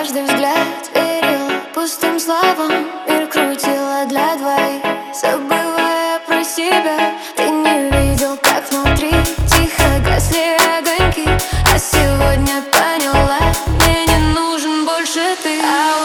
каждый взгляд верил пустым словам. Мир крутила для двоих, забывая про себя. Ты не видел, как внутри тихо гасли огоньки. А сегодня поняла, мне не нужен больше ты.